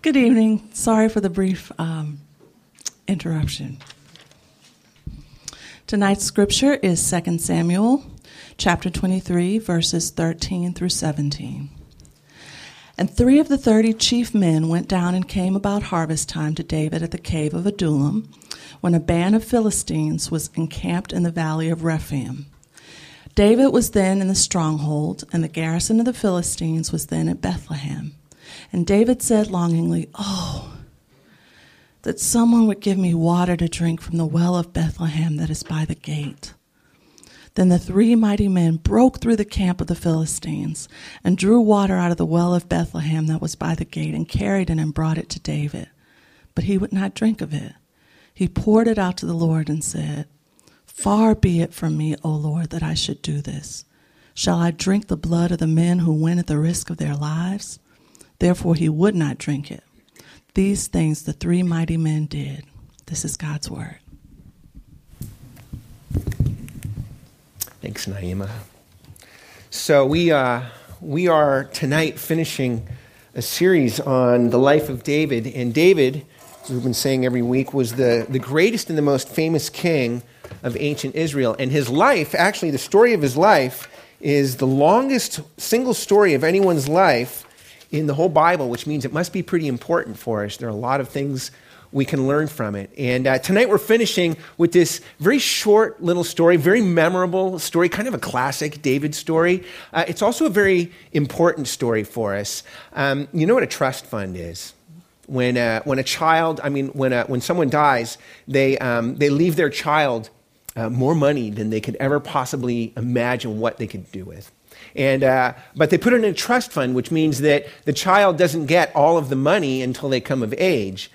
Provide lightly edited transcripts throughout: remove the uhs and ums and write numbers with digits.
Good evening. Sorry for the brief interruption. Tonight's scripture is 2 Samuel chapter 23, verses 13 through 17. And 3 of the 30 chief men went down and came about harvest time to David at the cave of Adullam, when a band of Philistines was encamped in the valley of Rephaim. David was then in the stronghold, and the garrison of the Philistines was then at Bethlehem. And David said longingly, "Oh, that someone would give me water to drink from the well of Bethlehem that is by the gate." Then the 3 mighty men broke through the camp of the Philistines and drew water out of the well of Bethlehem that was by the gate and carried it and brought it to David. But he would not drink of it. He poured it out to the Lord and said, "Far be it from me, O Lord, that I should do this. Shall I drink the blood of the men who went at the risk of their lives?" Therefore he would not drink it. These things the 3 mighty men did. This is God's word. Thanks, Naima. So we are tonight finishing a series on the life of David. And David, as we've been saying every week, was the greatest and the most famous king of ancient Israel. And his life, actually the story of his life, is the longest single story of anyone's life in the whole Bible, which means it must be pretty important for us. There are a lot of things we can learn from it. And tonight we're finishing with this very short little story, very memorable story, kind of a classic David story. It's also a very important story for us. You know what a trust fund is? When someone dies, they leave their child more money than they could ever possibly imagine what they could do with. But they put it in a trust fund, which means that the child doesn't get all of the money until they come of age.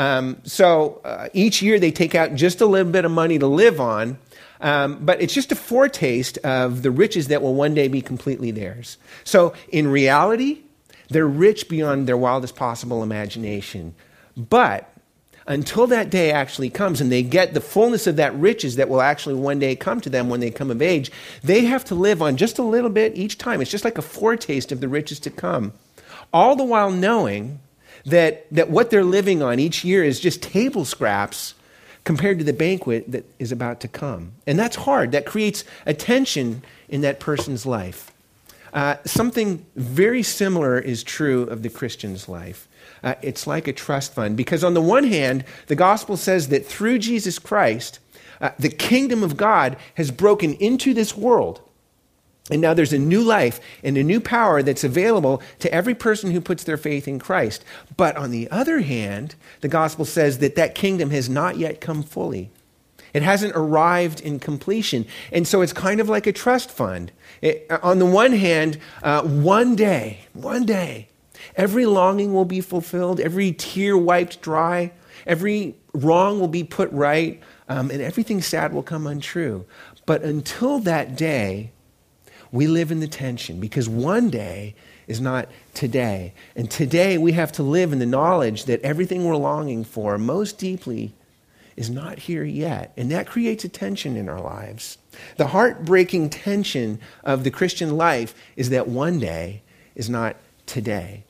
So each year they take out just a little bit of money to live on, but it's just a foretaste of the riches that will one day be completely theirs. So in reality, they're rich beyond their wildest possible imagination. But until that day actually comes and they get the fullness of that riches that will actually one day come to them when they come of age, they have to live on just a little bit each time. It's just like a foretaste of the riches to come. All the while knowing that what they're living on each year is just table scraps compared to the banquet that is about to come. And that's hard. That creates a tension in that person's life. Something very similar is true of the Christian's life. It's like a trust fund, because on the one hand, the gospel says that through Jesus Christ, the kingdom of God has broken into this world. And now there's a new life and a new power that's available to every person who puts their faith in Christ. But on the other hand, the gospel says that that kingdom has not yet come fully. It hasn't arrived in completion. And so it's kind of like a trust fund. On the one hand, one day, every longing will be fulfilled, every tear wiped dry, every wrong will be put right, and everything sad will come untrue. But until that day, we live in the tension, because one day is not today. And today we have to live in the knowledge that everything we're longing for most deeply is not here yet. And that creates a tension in our lives. The heartbreaking tension of the Christian life is that one day is not today.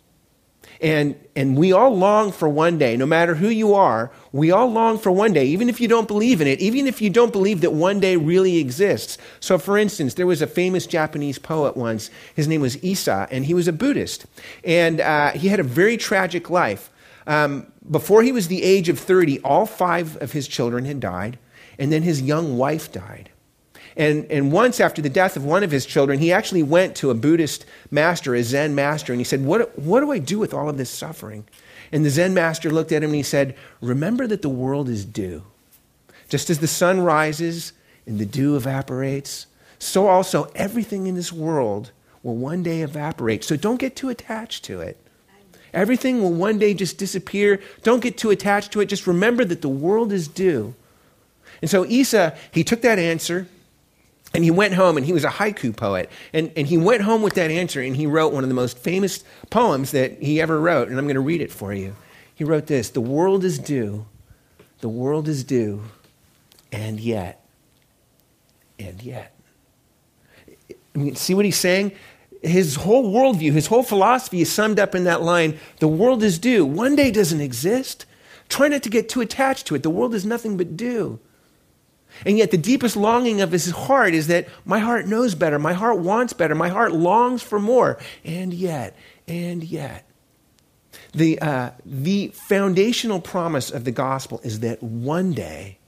And we all long for one day. No matter who you are, we all long for one day, even if you don't believe in it, even if you don't believe that one day really exists. So for instance, there was a famous Japanese poet once. His name was Issa, and he was a Buddhist. And he had a very tragic life. Before he was the age of 30, all 5 of his children had died, and then his young wife died. And once after the death of one of his children, he actually went to a Buddhist master, a Zen master, and he said, what do I do with all of this suffering? And the Zen master looked at him and he said, "Remember that the world is dew. Just as the sun rises and the dew evaporates, so also everything in this world will one day evaporate. So don't get too attached to it. Everything will one day just disappear. Don't get too attached to it. Just remember that the world is dew." And so Issa, he took that answer, and he went home, and he was a haiku poet. And he went home with that answer, and he wrote one of the most famous poems that he ever wrote. And I'm going to read it for you. He wrote this: "The world is dew, and yet. I mean, see what he's saying? his whole worldview, his whole philosophy is summed up in that line, the world is due. One day doesn't exist. Try not to get too attached to it. The world is nothing but due. And yet the deepest longing of his heart is that my heart knows better. My heart wants better. My heart longs for more. And yet. The foundational promise of the gospel is that one day,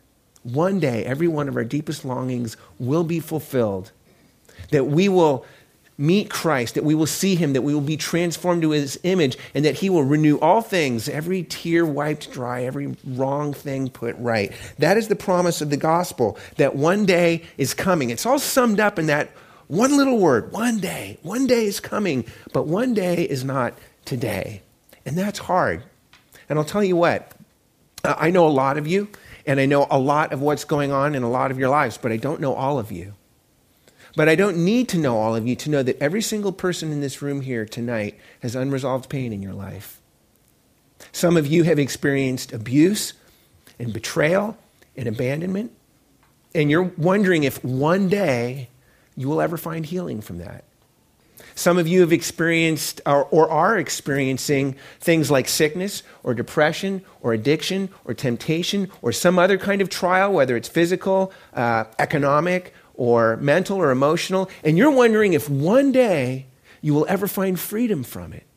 every one of our deepest longings will be fulfilled. That we will meet Christ, that we will see him, that we will be transformed to his image, and that he will renew all things, every tear wiped dry, every wrong thing put right. That is the promise of the gospel, that one day is coming. It's all summed up in that one little word, one day. One day is coming, but one day is not today. And that's hard. And I'll tell you what, I know a lot of you, and I know a lot of what's going on in a lot of your lives, but I don't know all of you. But I don't need to know all of you to know that every single person in this room here tonight has unresolved pain in your life. Some of you have experienced abuse and betrayal and abandonment, and you're wondering if one day you will ever find healing from that. Some of you have experienced or are experiencing things like sickness or depression or addiction or temptation or some other kind of trial, whether it's physical, economic, or mental or emotional, and you're wondering if one day you will ever find freedom from it.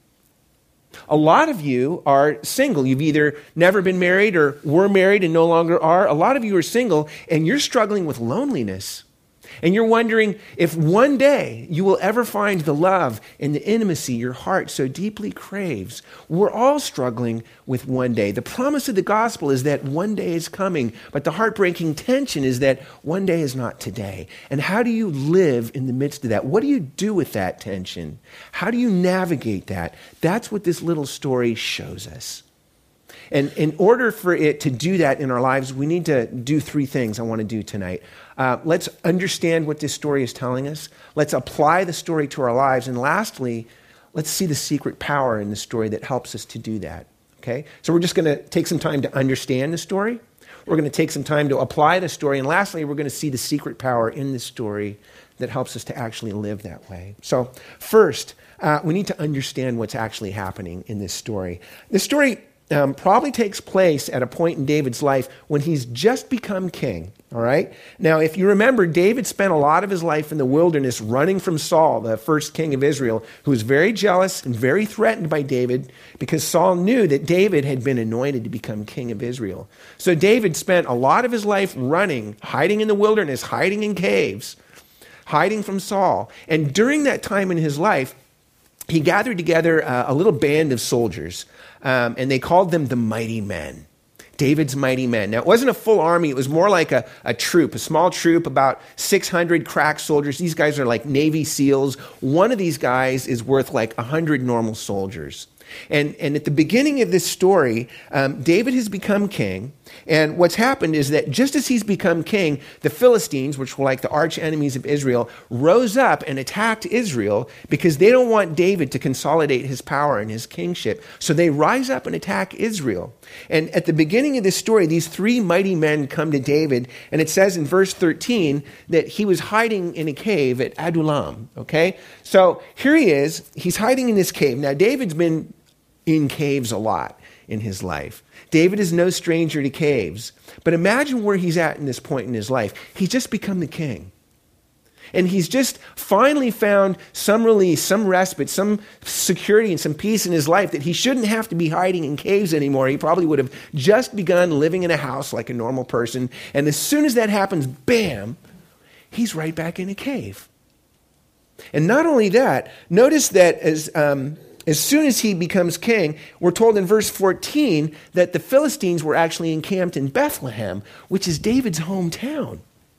A lot of you are single. You've either never been married or were married and no longer are. A lot of you are single, and you're struggling with loneliness. And you're wondering if one day you will ever find the love and the intimacy your heart so deeply craves. We're all struggling with one day. The promise of the gospel is that one day is coming, but the heartbreaking tension is that one day is not today. And how do you live in the midst of that? What do you do with that tension? How do you navigate that? That's what this little story shows us. And in order for it to do that in our lives, we need to do three things I want to do tonight. Let's understand what this story is telling us. Let's apply the story to our lives. And lastly, let's see the secret power in the story that helps us to do that. Okay? So we're just going to take some time to understand the story. We're going to take some time to apply the story. And lastly, we're going to see the secret power in the story that helps us to actually live that way. So first, we need to understand what's actually happening in this story. This story probably takes place at a point in David's life when he's just become king, all right? Now, if you remember, David spent a lot of his life in the wilderness running from Saul, the first king of Israel, who was very jealous and very threatened by David because Saul knew that David had been anointed to become king of Israel. So David spent a lot of his life running, hiding in the wilderness, hiding in caves, hiding from Saul. And during that time in his life, he gathered together a little band of soldiers, and they called them the Mighty Men, David's Mighty Men. Now, it wasn't a full army. It was more like a troop, a small troop, about 600 crack soldiers. These guys are like Navy SEALs. One of these guys is worth like 100 normal soldiers. And at the beginning of this story, David has become king. And what's happened is that just as he's become king, the Philistines, which were like the arch enemies of Israel, rose up and attacked Israel because they don't want David to consolidate his power and his kingship. So they rise up and attack Israel. And at the beginning of this story, these three mighty men come to David. And it says in verse 13 that he was hiding in a cave at Adullam. Okay? So here he is. He's hiding in this cave. Now, David's been in caves a lot in his life. David is no stranger to caves. But imagine where he's at in this point in his life. He's just become the king. And he's just finally found some release, some respite, some security and some peace in his life that he shouldn't have to be hiding in caves anymore. He probably would have just begun living in a house like a normal person. And as soon as that happens, bam, he's right back in a cave. And not only that, notice that as soon as he becomes king, we're told in verse 14 that the Philistines were actually encamped in Bethlehem, which is David's hometown.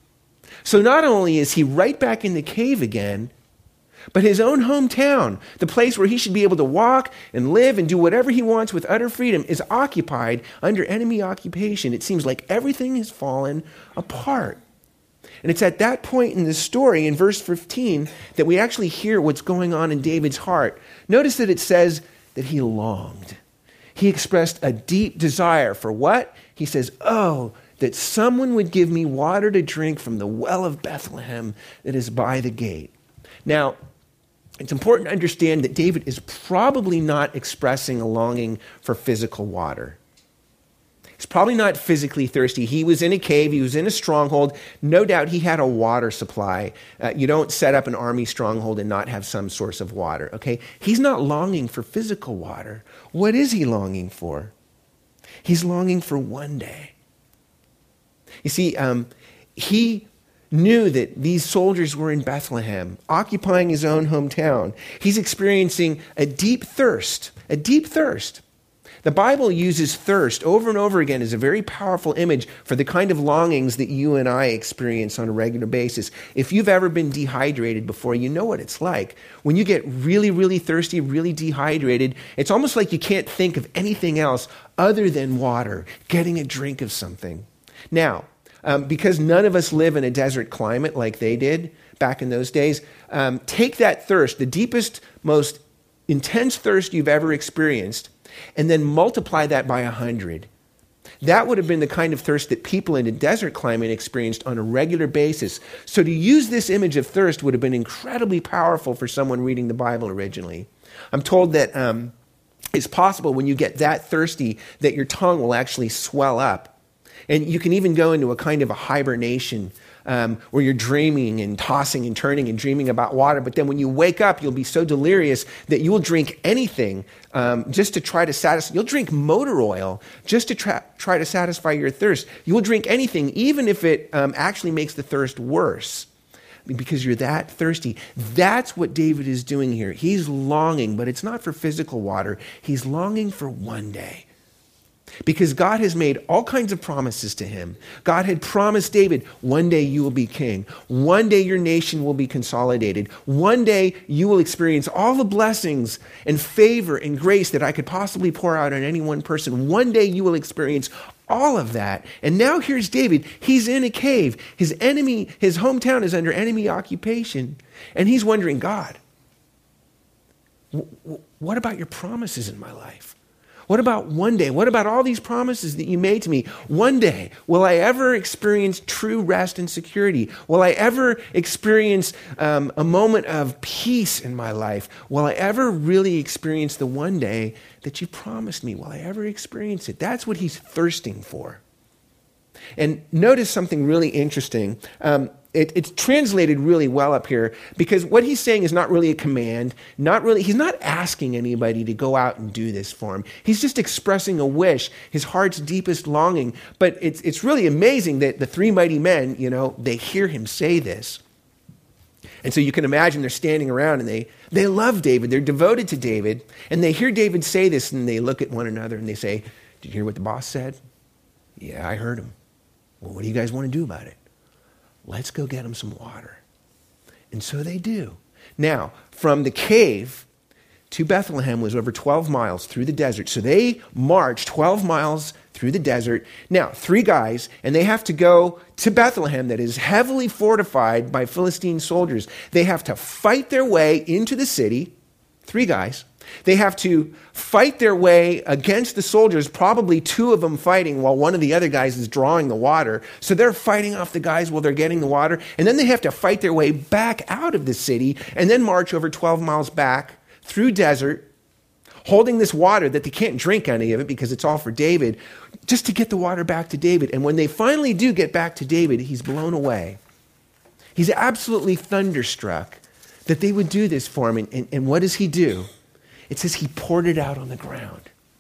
So not only is he right back in the cave again, but his own hometown, the place where he should be able to walk and live and do whatever he wants with utter freedom, is occupied under enemy occupation. It seems like everything has fallen apart. And it's at that point in the story, in verse 15, that we actually hear what's going on in David's heart. Notice that it says that he longed. He expressed a deep desire for what? He says, oh, that someone would give me water to drink from the well of Bethlehem that is by the gate. Now, it's important to understand that David is probably not expressing a longing for physical water. He's probably not physically thirsty. He was in a cave. He was in a stronghold. No doubt he had a water supply. You don't set up an army stronghold and not have some source of water, okay? He's not longing for physical water. What is he longing for? He's longing for one day. You see, he knew that these soldiers were in Bethlehem, occupying his own hometown. He's experiencing a deep thirst, a deep thirst. The Bible uses thirst over and over again as a very powerful image for the kind of longings that you and I experience on a regular basis. If you've ever been dehydrated before, you know what it's like. When you get really, really thirsty, really dehydrated, it's almost like you can't think of anything else other than water, getting a drink of something. Now, because none of us live in a desert climate like they did back in those days, take that thirst, the deepest, most intense thirst you've ever experienced, and then multiply that by 100. That would have been the kind of thirst that people in a desert climate experienced on a regular basis. So to use this image of thirst would have been incredibly powerful for someone reading the Bible originally. I'm told that it's possible when you get that thirsty that your tongue will actually swell up. And you can even go into a kind of a hibernation where you're dreaming and tossing and turning and dreaming about water. But then when you wake up, you'll be so delirious that you will drink anything just to try to satisfy. You'll drink motor oil just to try to satisfy your thirst. You will drink anything, even if it actually makes the thirst worse, because you're that thirsty. That's what David is doing here. He's longing, but it's not for physical water. He's longing for one day. Because God has made all kinds of promises to him. God had promised David, one day you will be king. One day your nation will be consolidated. One day you will experience all the blessings and favor and grace that I could possibly pour out on any one person. One day you will experience all of that. And now here's David. He's in a cave. His hometown is under enemy occupation. And he's wondering, God, what about your promises in my life? What about one day? What about all these promises that you made to me? One day, will I ever experience true rest and security? Will I ever experience a moment of peace in my life? Will I ever really experience the one day that you promised me? Will I ever experience it? That's what he's thirsting for. And notice something really interesting. It's translated really well up here because what he's saying is not really a command. He's not asking anybody to go out and do this for him. He's just expressing a wish, his heart's deepest longing. But it's really amazing that the three mighty men, they hear him say this. And so you can imagine they're standing around and they love David. They're devoted to David. And they hear David say this and they look at one another and they say, "Did you hear what the boss said?" "Yeah, I heard him." "Well, what do you guys want to do about it?" "Let's go get them some water." And so they do. Now, from the cave to Bethlehem was over 12 miles through the desert. So they march 12 miles through the desert. Now, three guys, and they have to go to Bethlehem that is heavily fortified by Philistine soldiers. They have to fight their way into the city. Three guys. They have to fight their way against the soldiers, probably two of them fighting while one of the other guys is drawing the water. So they're fighting off the guys while they're getting the water. And then they have to fight their way back out of the city and then march over 12 miles back through desert, holding this water that they can't drink any of it because it's all for David, just to get the water back to David. And when they finally do get back to David, he's blown away. He's absolutely thunderstruck that they would do this for him. And what does he do? It says he poured it out on the ground.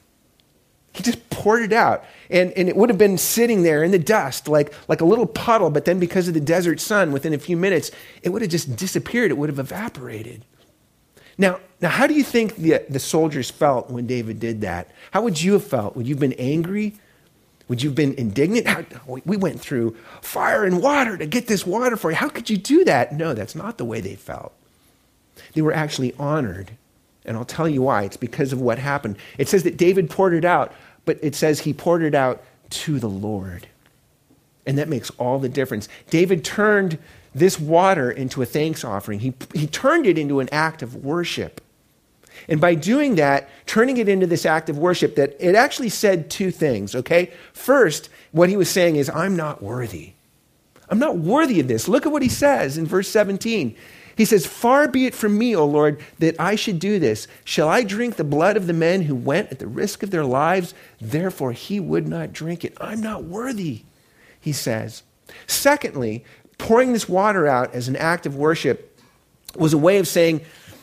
He just poured it out. And it would have been sitting there in the dust like a little puddle, but then because of the desert sun, within a few minutes, it would have just disappeared. It would have evaporated. Now how do you think the soldiers felt when David did that? How would you have felt? Would you have been angry? Would you have been indignant? We went through fire and water to get this water for you. How could you do that? No, that's not the way they felt. They were actually honored. And I'll tell you why. It's because of what happened. It says that David poured it out, but it says he poured it out to the Lord. And that makes all the difference. David turned this water into a thanks offering. He turned it into an act of worship. And by doing that, turning it into this act of worship, that it actually said two things, okay? First, what he was saying is, I'm not worthy. I'm not worthy of this. Look at what he says in verse 17. He says, far be it from me, O Lord, that I should do this. Shall I drink the blood of the men who went at the risk of their lives? Therefore, he would not drink it. I'm not worthy, he says. Secondly, pouring this water out as an act of worship was a way of saying,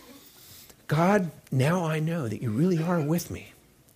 God, now I know that you really are with me.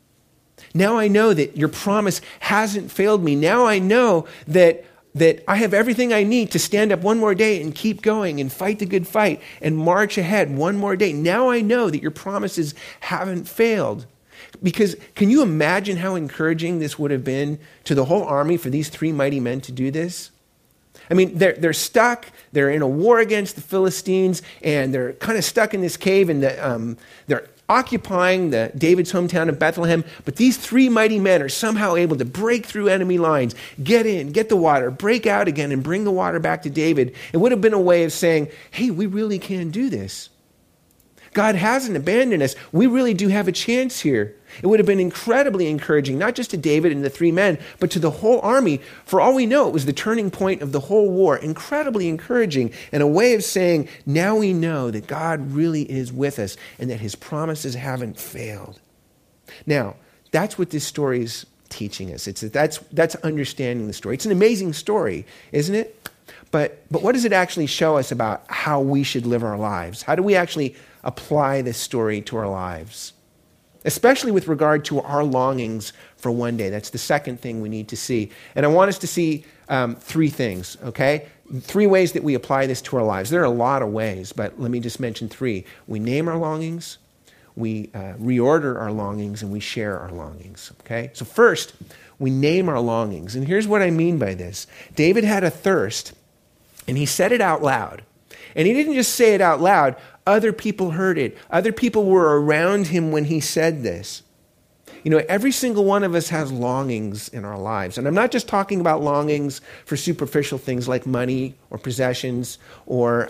Now I know that your promise hasn't failed me. Now I know that I have everything I need to stand up one more day and keep going and fight the good fight and march ahead one more day. Now I know that your promises haven't failed. Because can you imagine how encouraging this would have been to the whole army for these three mighty men to do this? I mean, they're stuck. They're in a war against the Philistines, and they're kind of stuck in this cave, and they're occupying David's hometown of Bethlehem. But these three mighty men are somehow able to break through enemy lines, get in, get the water, break out again, and bring the water back to David. It would have been a way of saying, hey, we really can do this. God hasn't abandoned us. We really do have a chance here. It would have been incredibly encouraging, not just to David and the three men, but to the whole army. For all we know, it was the turning point of the whole war. Incredibly encouraging, and a way of saying, now we know that God really is with us and that his promises haven't failed. Now, that's what this story is teaching us. That's understanding the story. It's an amazing story, isn't it? But what does it actually show us about how we should live our lives? How do we actually apply this story to our lives? Especially with regard to our longings for one day. That's the second thing we need to see. And I want us to see three things, okay? Three ways that we apply this to our lives. There are a lot of ways, but let me just mention three. We name our longings, we reorder our longings, and we share our longings, okay? So first, we name our longings. And here's what I mean by this. David had a thirst, and he said it out loud. And he didn't just say it out loud. Other people heard it. Other people were around him when he said this. You know, every single one of us has longings in our lives. And I'm not just talking about longings for superficial things like money or possessions or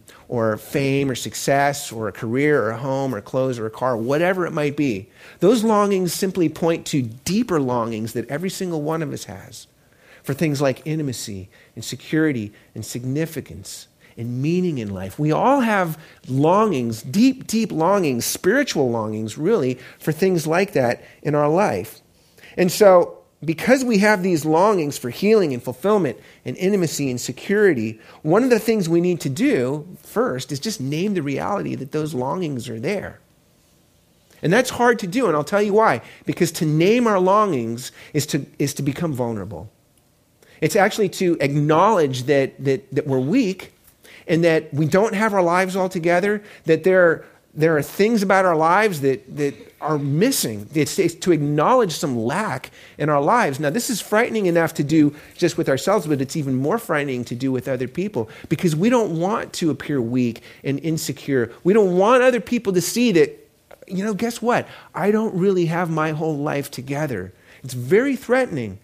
fame or success or a career or a home or clothes or a car, whatever it might be. Those longings simply point to deeper longings that every single one of us has for things like intimacy and security and significance and meaning in life. We all have longings, deep, deep longings, spiritual longings, really, for things like that in our life. And so, because we have these longings for healing and fulfillment and intimacy and security, one of the things we need to do first is just name the reality that those longings are there. And that's hard to do, and I'll tell you why. Because to name our longings is to become vulnerable. It's actually to acknowledge that we're weak, and that we don't have our lives all together, that there are things about our lives that are missing. It's to acknowledge some lack in our lives. Now, this is frightening enough to do just with ourselves, but it's even more frightening to do with other people, because we don't want to appear weak and insecure. We don't want other people to see that, you know, guess what? I don't really have my whole life together. It's very threatening.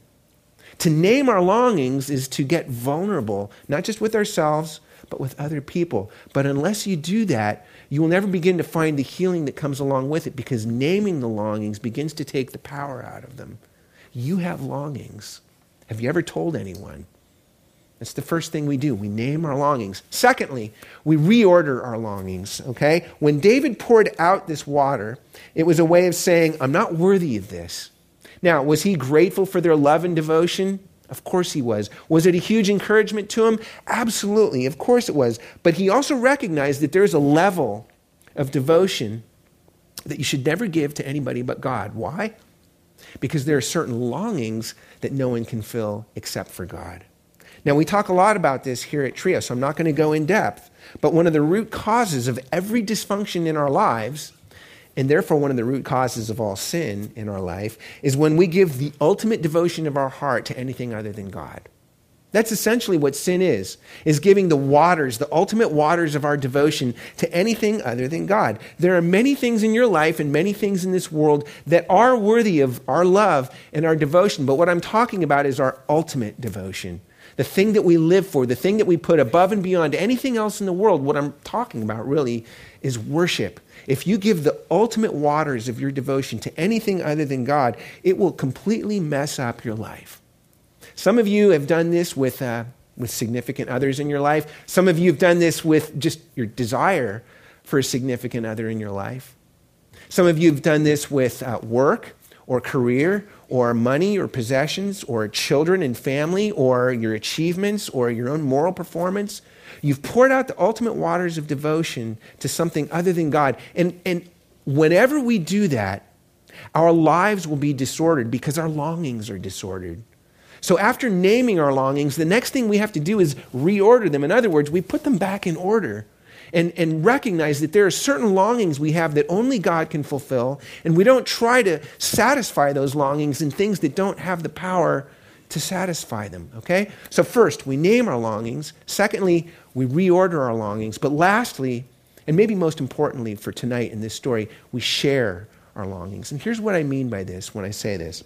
To name our longings is to get vulnerable, not just with ourselves, but with other people. But unless you do that, you will never begin to find the healing that comes along with it, because naming the longings begins to take the power out of them. You have longings. Have you ever told anyone? That's the first thing we do. We name our longings. Secondly, we reorder our longings, okay? When David poured out this water, it was a way of saying, I'm not worthy of this. Now, was he grateful for their love and devotion? Of course he was. Was it a huge encouragement to him? Absolutely. Of course it was. But he also recognized that there's a level of devotion that you should never give to anybody but God. Why? Because there are certain longings that no one can fill except for God. Now, we talk a lot about this here at Trio, so I'm not going to go in depth. But one of the root causes of every dysfunction in our lives, and therefore one of the root causes of all sin in our life, is when we give the ultimate devotion of our heart to anything other than God. That's essentially what sin is giving the waters, the ultimate waters of our devotion to anything other than God. There are many things in your life and many things in this world that are worthy of our love and our devotion, but what I'm talking about is our ultimate devotion. The thing that we live for, the thing that we put above and beyond anything else in the world. What I'm talking about really is worship. If you give the ultimate waters of your devotion to anything other than God, it will completely mess up your life. Some of you have done this with with significant others in your life. Some of you have done this with just your desire for a significant other in your life. Some of you have done this with work or career or money or possessions or children and family or your achievements or your own moral performance. You've poured out the ultimate waters of devotion to something other than God. And whenever we do that, our lives will be disordered because our longings are disordered. So after naming our longings, the next thing we have to do is reorder them. In other words, we put them back in order and recognize that there are certain longings we have that only God can fulfill, and we don't try to satisfy those longings in things that don't have the power to satisfy them, okay? So first, we name our longings. Secondly, we reorder our longings. But lastly, and maybe most importantly for tonight in this story, we share our longings. And here's what I mean by this when I say this.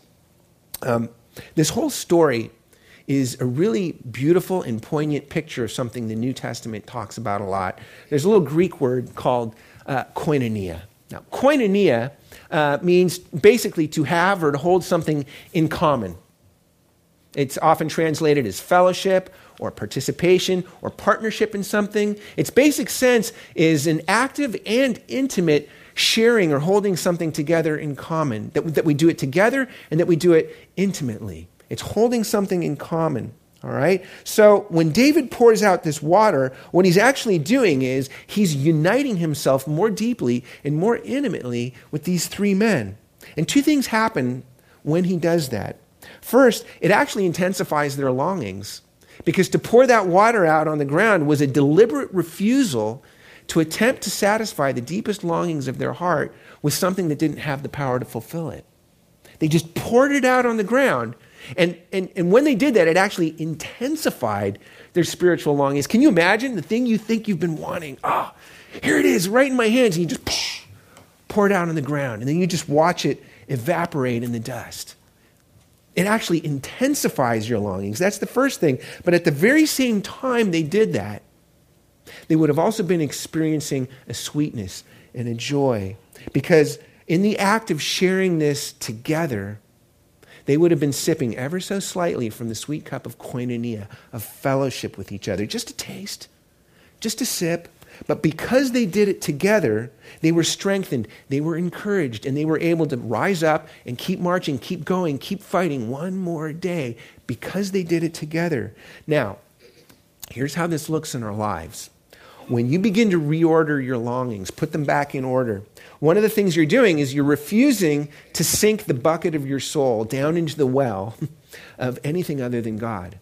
This whole story is a really beautiful and poignant picture of something the New Testament talks about a lot. There's a little Greek word called koinonia. Now, koinonia means basically to have or to hold something in common. It's often translated as fellowship or participation or partnership in something. Its basic sense is an active and intimate sharing or holding something together in common, that we do it together and that we do it intimately. It's holding something in common, all right? So when David pours out this water, what he's actually doing is he's uniting himself more deeply and more intimately with these three men. And two things happen when he does that. First, it actually intensifies their longings, because to pour that water out on the ground was a deliberate refusal to attempt to satisfy the deepest longings of their heart with something that didn't have the power to fulfill it. They just poured it out on the ground. And when they did that, it actually intensified their spiritual longings. Can you imagine the thing you think you've been wanting? Here it is, right in my hands. And you just pour it out on the ground. And then you just watch it evaporate in the dust. It actually intensifies your longings. That's the first thing. But at the very same time they did that, they would have also been experiencing a sweetness and a joy. Because in the act of sharing this together, they would have been sipping ever so slightly from the sweet cup of koinonia, of fellowship with each other. Just a taste, just a sip. But because they did it together, they were strengthened, they were encouraged, and they were able to rise up and keep marching, keep going, keep fighting one more day because they did it together. Now, here's how this looks in our lives. When you begin to reorder your longings, put them back in order, one of the things you're doing is you're refusing to sink the bucket of your soul down into the well of anything other than God.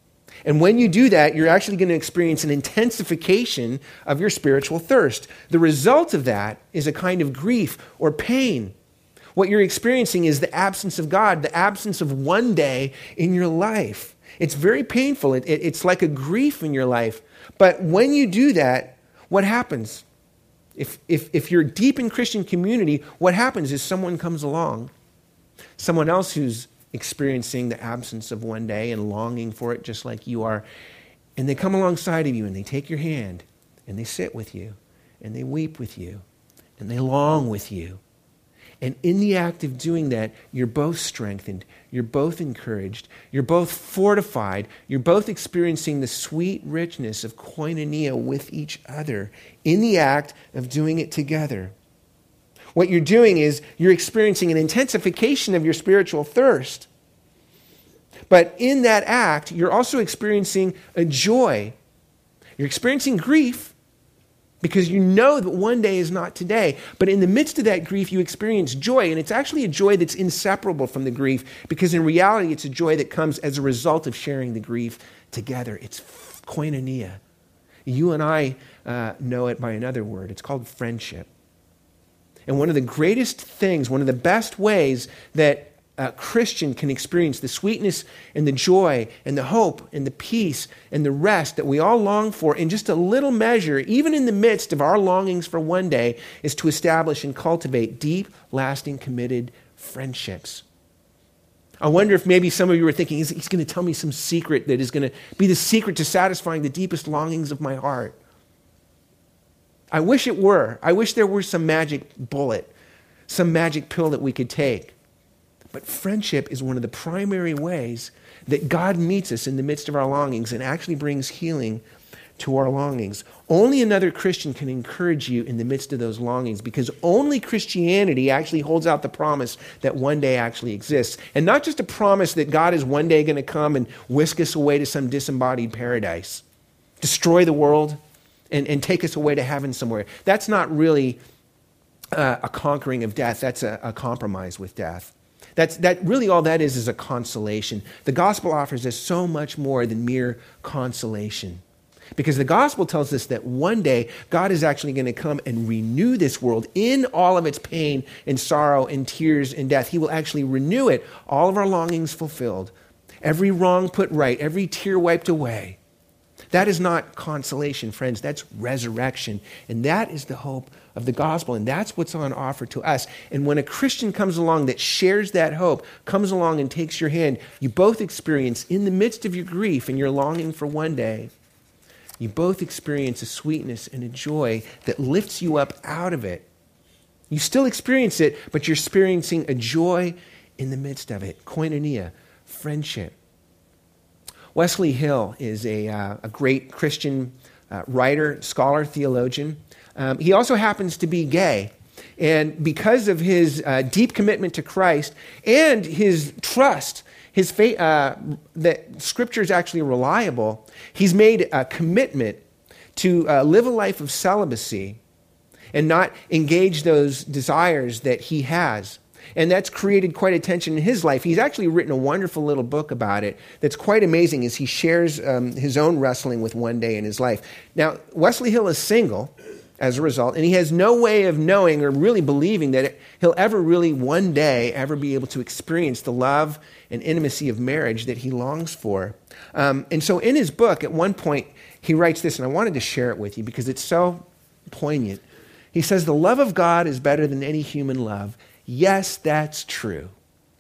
And when you do that, you're actually going to experience an intensification of your spiritual thirst. The result of that is a kind of grief or pain. What you're experiencing is the absence of God, the absence of one day in your life. It's very painful. It's like a grief in your life. But when you do that, what happens? If you're deep in Christian community, what happens is someone comes along, someone else who's experiencing the absence of one day and longing for it just like you are, and they come alongside of you and they take your hand and they sit with you and they weep with you and they long with you. And in the act of doing that, you're both strengthened, you're both encouraged, you're both fortified, you're both experiencing the sweet richness of koinonia with each other in the act of doing it together. What you're doing is you're experiencing an intensification of your spiritual thirst. But in that act, you're also experiencing a joy. You're experiencing grief, because you know that one day is not today. But in the midst of that grief, you experience joy. And it's actually a joy that's inseparable from the grief, because in reality, it's a joy that comes as a result of sharing the grief together. It's koinonia. You and I know it by another word. It's called friendship. And one of the greatest things, one of the best ways that a Christian can experience the sweetness and the joy and the hope and the peace and the rest that we all long for in just a little measure, even in the midst of our longings for one day, is to establish and cultivate deep, lasting, committed friendships. I wonder if maybe some of you were thinking, he's going to tell me some secret that is going to be the secret to satisfying the deepest longings of my heart. I wish it were. I wish there were some magic bullet, some magic pill that we could take. But friendship is one of the primary ways that God meets us in the midst of our longings and actually brings healing to our longings. Only another Christian can encourage you in the midst of those longings, because only Christianity actually holds out the promise that one day actually exists. And not just a promise that God is one day going to come and whisk us away to some disembodied paradise, destroy the world, and take us away to heaven somewhere. That's not really a conquering of death. That's a compromise with death. That really all that is a consolation. The gospel offers us so much more than mere consolation. Because the gospel tells us that one day God is actually going to come and renew this world in all of its pain and sorrow and tears and death. He will actually renew it, all of our longings fulfilled, every wrong put right, every tear wiped away. That is not consolation, friends. That's resurrection. And that is the hope of the gospel. And that's what's on offer to us. And when a Christian comes along that shares that hope, comes along and takes your hand, you both experience, in the midst of your grief and your longing for one day, you both experience a sweetness and a joy that lifts you up out of it. You still experience it, but you're experiencing a joy in the midst of it. Koinonia, friendship. Wesley Hill is a great Christian writer, scholar, theologian. He also happens to be gay. And because of his deep commitment to Christ and his trust, his faith, that Scripture is actually reliable, he's made a commitment to live a life of celibacy and not engage those desires that he has. And that's created quite a tension in his life. He's actually written a wonderful little book about it that's quite amazing as he shares his own wrestling with one day in his life. Now, Wesley Hill is single as a result, and he has no way of knowing or really believing that he'll ever really one day ever be able to experience the love and intimacy of marriage that he longs for. And so in his book, at one point, he writes this, and I wanted to share it with you because it's so poignant. He says, "The love of God is better than any human love. Yes, that's true.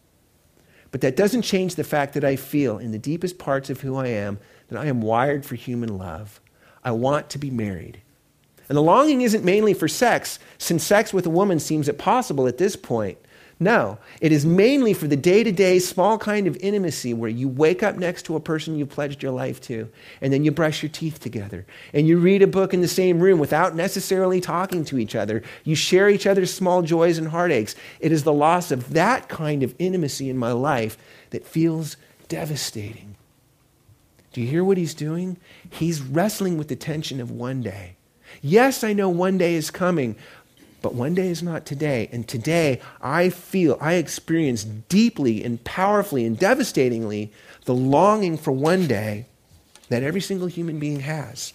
But that doesn't change the fact that I feel in the deepest parts of who I am that I am wired for human love. I want to be married. And the longing isn't mainly for sex, since sex with a woman seems impossible at this point. No, it is mainly for the day-to-day small kind of intimacy where you wake up next to a person you pledged your life to, and then you brush your teeth together, and you read a book in the same room without necessarily talking to each other. You share each other's small joys and heartaches. It is the loss of that kind of intimacy in my life that feels devastating." Do you hear what he's doing? He's wrestling with the tension of one day. Yes, I know one day is coming, but one day is not today. And today, I experience deeply and powerfully and devastatingly the longing for one day that every single human being has.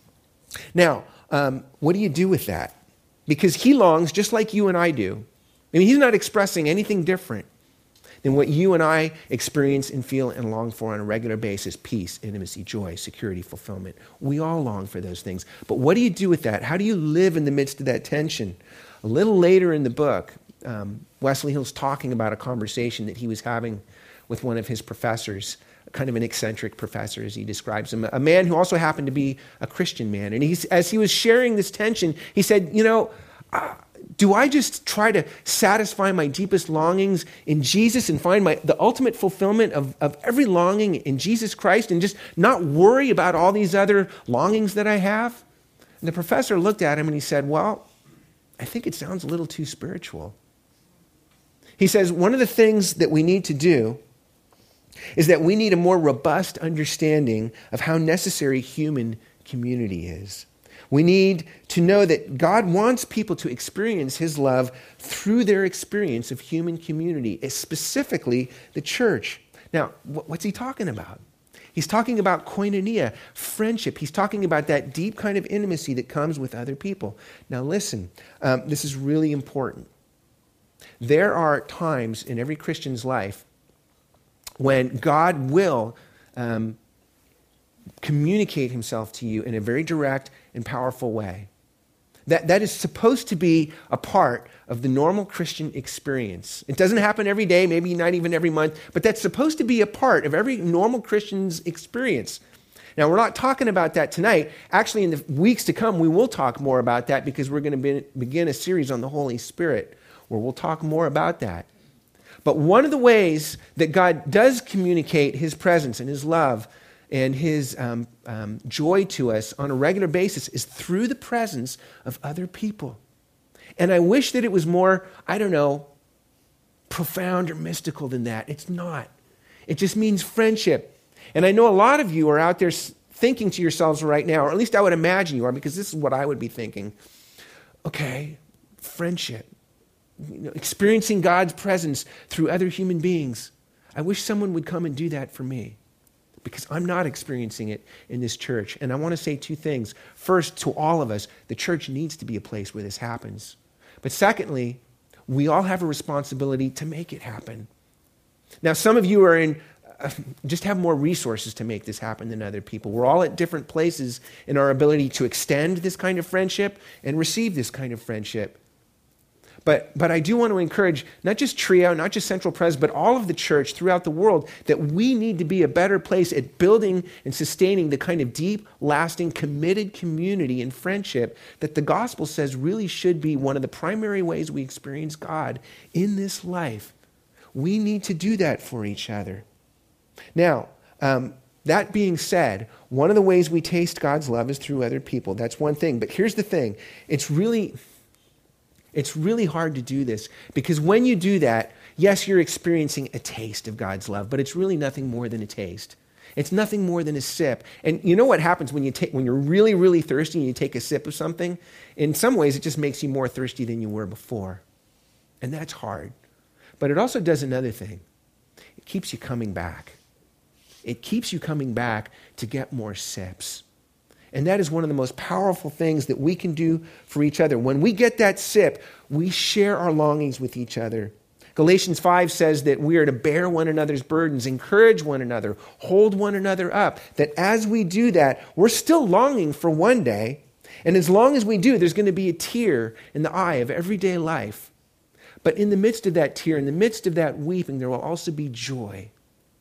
Now, what do you do with that? Because he longs just like you and I do. I mean, he's not expressing anything different than what you and I experience and feel and long for on a regular basis: peace, intimacy, joy, security, fulfillment. We all long for those things. But what do you do with that? How do you live in the midst of that tension? A little later in the book, Wesley Hill's talking about a conversation that he was having with one of his professors, kind of an eccentric professor, as he describes him, a man who also happened to be a Christian man. And as he was sharing this tension, he said, do I just try to satisfy my deepest longings in Jesus and find the ultimate fulfillment of every longing in Jesus Christ and just not worry about all these other longings that I have? And the professor looked at him and he said, "Well, I think it sounds a little too spiritual." He says, one of the things that we need to do is that we need a more robust understanding of how necessary human community is. We need to know that God wants people to experience his love through their experience of human community, specifically the church. Now, what's he talking about? He's talking about koinonia, friendship. He's talking about that deep kind of intimacy that comes with other people. Now listen, this is really important. There are times in every Christian's life when God will communicate himself to you in a very direct and powerful way. That is supposed to be a part of the normal Christian experience. It doesn't happen every day, maybe not even every month, but that's supposed to be a part of every normal Christian's experience. Now, we're not talking about that tonight. Actually, in the weeks to come, we will talk more about that because we're going to begin a series on the Holy Spirit where we'll talk more about that. But one of the ways that God does communicate his presence and his love and his joy to us on a regular basis is through the presence of other people. And I wish that it was more, profound or mystical than that. It's not. It just means friendship. And I know a lot of you are out there thinking to yourselves right now, or at least I would imagine you are, because this is what I would be thinking. Okay, friendship. Experiencing God's presence through other human beings. I wish someone would come and do that for me, because I'm not experiencing it in this church. And I want to say two things. First, to all of us, the church needs to be a place where this happens. But secondly, we all have a responsibility to make it happen. Now, some of you are just have more resources to make this happen than other people. We're all at different places in our ability to extend this kind of friendship and receive this kind of friendship. But I do want to encourage not just Trio, not just Central Pres, but all of the church throughout the world that we need to be a better place at building and sustaining the kind of deep, lasting, committed community and friendship that the gospel says really should be one of the primary ways we experience God in this life. We need to do that for each other. Now, that being said, one of the ways we taste God's love is through other people. That's one thing. But here's the thing. It's really hard to do this, because when you do that, yes, you're experiencing a taste of God's love, but it's really nothing more than a taste. It's nothing more than a sip. And you know what happens when you're really, really thirsty and you take a sip of something? In some ways, it just makes you more thirsty than you were before. And that's hard. But it also does another thing. It keeps you coming back. It keeps you coming back to get more sips. And that is one of the most powerful things that we can do for each other. When we get that sip, we share our longings with each other. Galatians 5 says that we are to bear one another's burdens, encourage one another, hold one another up. That as we do that, we're still longing for one day. And as long as we do, there's going to be a tear in the eye of everyday life. But in the midst of that tear, in the midst of that weeping, there will also be joy.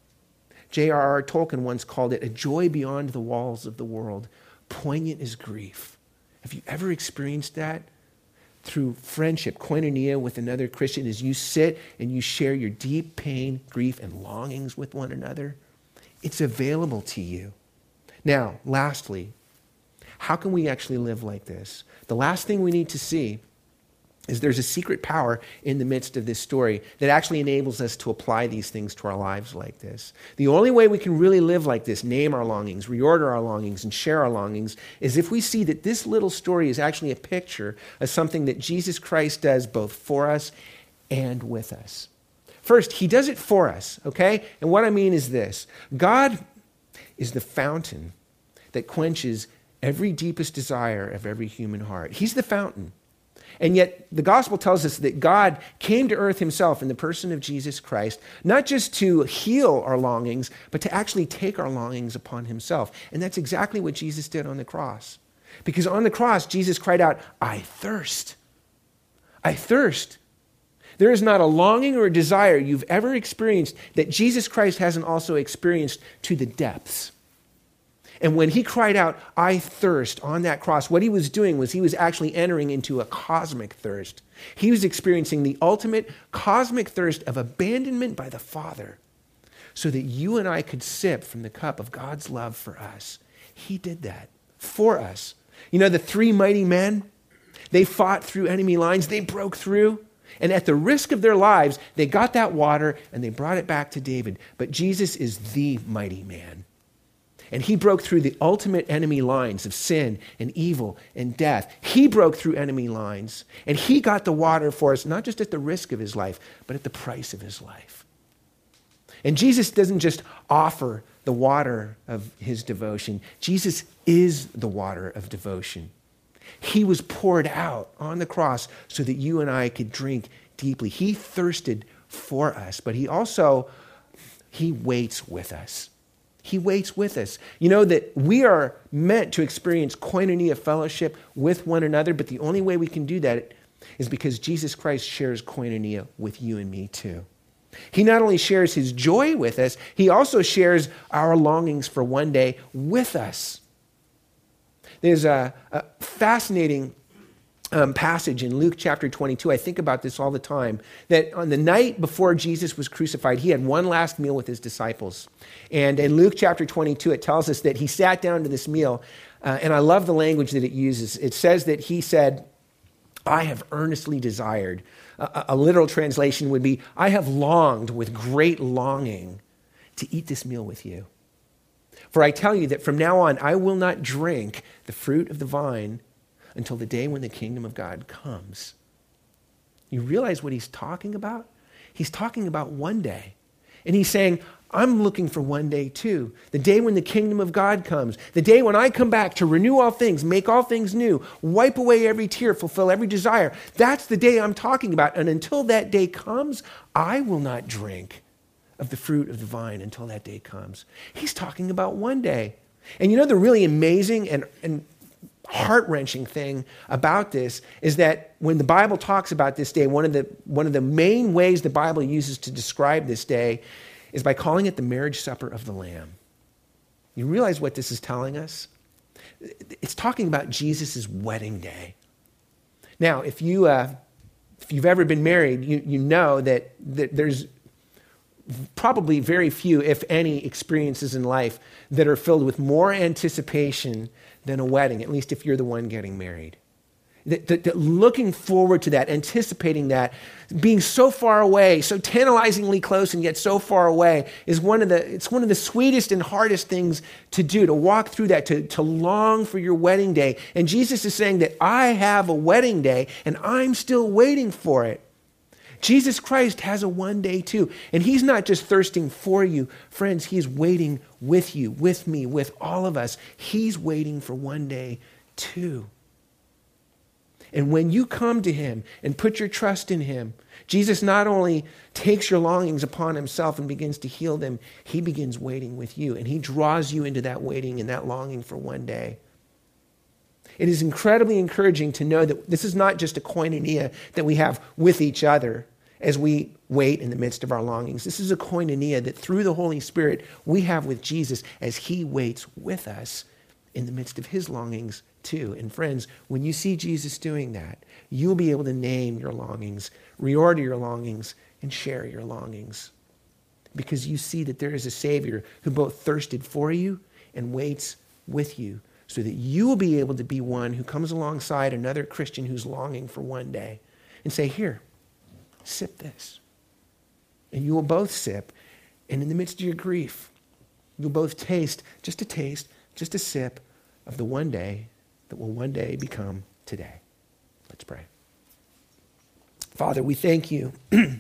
J.R.R. Tolkien once called it a joy beyond the walls of the world. Poignant as grief. Have you ever experienced that? Through friendship, koinonia with another Christian, as you sit and you share your deep pain, grief, and longings with one another? It's available to you. Now, lastly, how can we actually live like this? The last thing we need to see is there's a secret power in the midst of this story that actually enables us to apply these things to our lives like this. The only way we can really live like this, name our longings, reorder our longings, and share our longings, is if we see that this little story is actually a picture of something that Jesus Christ does both for us and with us. First, he does it for us, okay? And what I mean is this. God is the fountain that quenches every deepest desire of every human heart. He's the fountain. And yet the gospel tells us that God came to earth himself in the person of Jesus Christ, not just to heal our longings, but to actually take our longings upon himself. And that's exactly what Jesus did on the cross. Because on the cross, Jesus cried out, "I thirst. I thirst." There is not a longing or a desire you've ever experienced that Jesus Christ hasn't also experienced to the depths. And when he cried out, "I thirst," on that cross, what he was doing was he was actually entering into a cosmic thirst. He was experiencing the ultimate cosmic thirst of abandonment by the Father so that you and I could sip from the cup of God's love for us. He did that for us. You know, the three mighty men, they fought through enemy lines, they broke through, and at the risk of their lives, they got that water and they brought it back to David. But Jesus is the mighty man. And he broke through the ultimate enemy lines of sin and evil and death. He broke through enemy lines. And he got the water for us, not just at the risk of his life, but at the price of his life. And Jesus doesn't just offer the water of his devotion. Jesus is the water of devotion. He was poured out on the cross so that you and I could drink deeply. He thirsted for us, but he waits with us. He waits with us. You know that we are meant to experience koinonia fellowship with one another, but the only way we can do that is because Jesus Christ shares koinonia with you and me too. He not only shares his joy with us, he also shares our longings for one day with us. There's a fascinating passage in Luke chapter 22. I think about this all the time, that on the night before Jesus was crucified, he had one last meal with his disciples. And in Luke chapter 22, it tells us that he sat down to this meal, and I love the language that it uses. It says that he said, I have earnestly desired. A literal translation would be, I have longed with great longing to eat this meal with you. For I tell you that from now on, I will not drink the fruit of the vine until the day when the kingdom of God comes. You realize what he's talking about? He's talking about one day. And he's saying, I'm looking for one day too. The day when the kingdom of God comes. The day when I come back to renew all things, make all things new, wipe away every tear, fulfill every desire. That's the day I'm talking about. And until that day comes, I will not drink of the fruit of the vine until that day comes. He's talking about one day. And you know the really amazing and heart-wrenching thing about this is that when the Bible talks about this day, one of the main ways the Bible uses to describe this day is by calling it the marriage supper of the Lamb. You realize what this is telling us? It's talking about Jesus' wedding day. Now, if you've ever been married, you know that there's probably very few, if any, experiences in life that are filled with more anticipation than a wedding, at least if you're the one getting married. That looking forward to that, anticipating that, being so far away, so tantalizingly close and yet so far away, is one of the sweetest and hardest things to do, to walk through that, to long for your wedding day. And Jesus is saying that I have a wedding day and I'm still waiting for it. Jesus Christ has a one day too. And he's not just thirsting for you. Friends, he's waiting with you, with me, with all of us. He's waiting for one day too. And when you come to him and put your trust in him, Jesus not only takes your longings upon himself and begins to heal them, he begins waiting with you. And he draws you into that waiting and that longing for one day. It is incredibly encouraging to know that this is not just a koinonia that we have with each other as we wait in the midst of our longings. This is a koinonia that through the Holy Spirit we have with Jesus as he waits with us in the midst of his longings too. And friends, when you see Jesus doing that, you'll be able to name your longings, reorder your longings, and share your longings. Because you see that there is a Savior who both thirsted for you and waits with you, so that you will be able to be one who comes alongside another Christian who's longing for one day and say, here, sip this. And you will both sip, and in the midst of your grief, you'll both taste, just a sip of the one day that will one day become today. Let's pray. Father, we thank you that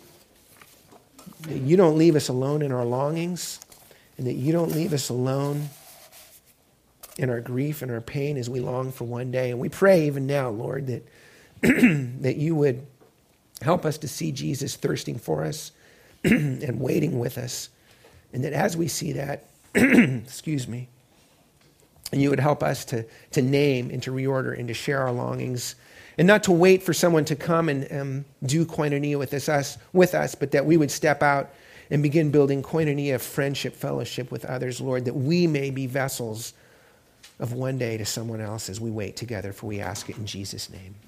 you don't leave us alone in our longings, and that you don't leave us alone in our grief and our pain as we long for one day. And we pray even now, Lord, that that you would help us to see Jesus thirsting for us and waiting with us. And that as we see that, excuse me, and you would help us to name and to reorder and to share our longings, and not to wait for someone to come and do koinonia with us, but that we would step out and begin building koinonia, friendship, fellowship with others, Lord, that we may be vessels of one day to someone else as we wait together, for we ask it in Jesus' name.